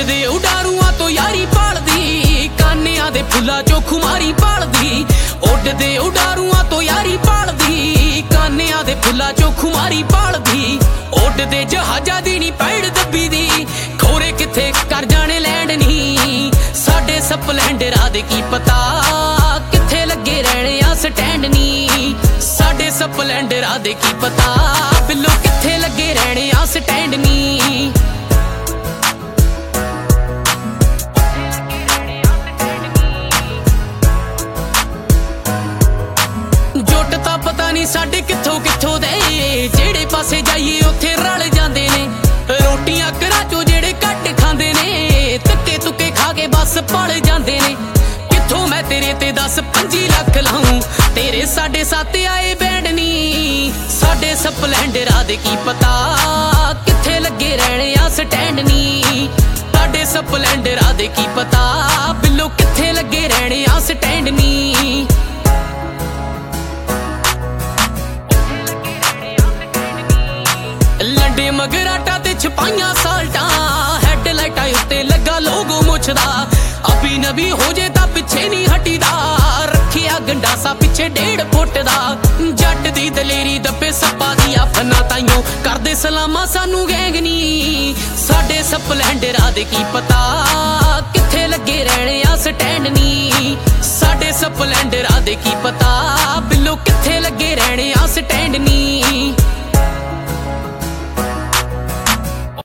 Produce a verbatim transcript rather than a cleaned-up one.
ਉੱਡਦੇ ਉਡਾਰੂਆਂ ਤੋਂ ਯਾਰੀ ਭਾਲਦੀ, ਕਾਨਿਆਂ ਦੇ ਫੁੱਲਾਂ ਚੋਂ ਖੁਮਾਰੀ ਭਾਲਦੀ। ਉੱਡਦੇ ਉਡਾਰੂਆਂ ਤੋਂ ਯਾਰੀ ਭਾਲਦੀ, ਕਾਨਿਆਂ ਦੇ ਫੁੱਲਾਂ ਚੋਂ ਖੁਮਾਰੀ ਭਾਲਦੀ। ਉੱਡਦੇ ਜਹਾਜ਼ਾਂ ਦੀ ਨੀ ਪੈੜ ਦੱਬੀ ਦੀ, ਖੋਰੇ ਕਿੱਥੇ ਕਰ ਜਾਣੇ ਲੈਂਡ ਨੀ। ਸਾਡੇ ਸਪਲੈਂਡਰਾਂ ਦੇ ਕੀ ਪਤਾ ਕਿੱਥੇ ਲੱਗੇ ਰਹਿਣੇ ਆ ਸਟੈਂਡ ਨੀ। ਸਾਡੇ ਸਪਲੈਂਡਰਾਂ ਦੇ ਕੀ ਪਤਾ ਬਿੱਲੋ ਕਿੱਥੇ ਲੱਗੇ ਰਹਿਣੇ ਆ ਸਟੈਂਡ ਨੀ। ਜੁੱਟ ਤਾਂ ਪਤਾ ਨਹੀਂ ਸਾਡੇ ਕਿੱਥੋਂ ਕਿੱਥੋਂ ਦੇ, ਜਿਹੜੇ ਪਾਸੇ ਜਾਈਏ ਉੱਥੇ ਰਲ ਜਾਂਦੇ ਨੇ। ਰੋਟੀਆਂ ਘਰਾਂ ਚੋਂ ਜਿਹੜੇ ਘੱਟ ਖਾਂਦੇ ਨੇ, ਧੱਕੇ ਧੁੱਕੇ ਖਾ ਕੇ ਬਸ ਪਲ ਜਾਂਦੇ ਨੇ। ਕਿੱਥੋਂ ਮੈਂ ਤੇਰੇ ਤੇ ਦਸ ਪੰਜੀ ਲੱਖ ਲਾਉਂ, ਤੇਰੇ ਸਾਡੇ ਸੱਤ ਆਏ ਬੈਂਡ ਨੀ। ਸਾਡੇ ਸਪਲੈਂਡਰਾਂ ਦੇ ਕੀ ਪਤਾ ਕਿੱਥੇ ਲੱਗੇ ਰਹਿਣੇ ਆ ਸਟੈਂਡ ਨੀ। ਸਾਡੇ ਸਪਲੈਂਡਰਾਂ ਦੇ ਕੀ ਪਤਾ ਬਿੱਲੋ ਕਿੱਥੇ ਲੱਗੇ ਰਹਿਣੇ ਆ ਸਟੈਂਡ ਨੀ। ਲੰਡੇ ਮਗਰਾਟਾ ਤੇ ਛਪਾਈਆਂ ਸਾਲਟਾਂ, ਹੈਡਲਾਈਟਾਂ ਉੱਤੇ ਲੱਗਾ ਲੋਗੋ ਮੁੱਛਦਾ। ਅਭੀ ਨਵੀ ਹੋ ਜੇ ਤਾਂ ਪਿੱਛੇ ਨਹੀਂ ਹਟੀਦਾ, ਰੱਖਿਆ ਗੰਡਾਸਾ ਪਿੱਛੇ ਡੇਢ ਫੁੱਟ ਦਾ। ਜੱਟ ਦੀ ਦਲੇਰੀ ਦੱਬੇ ਸੱਪਾ ਦੀਆਂ ਫਨਾਂ, ਤਾਈਓ ਕਰਦੇ ਸਲਾਮਾਂ ਸਾਨੂੰ ਗੈਂਗ ਨੀ। ਸਾਡੇ ਸਪਲੈਂਡਰਾਂ ਦੇ ਕੀ ਪਤਾ ਕਿੱਥੇ ਲੱਗੇ ਰਹਿਣੇ ਆ ਸਟੈਂਡ ਨੀ। ਸਾਡੇ ਸਪਲੈਂਡਰਾਂ ਦੇ ਕੀ ਪਤਾ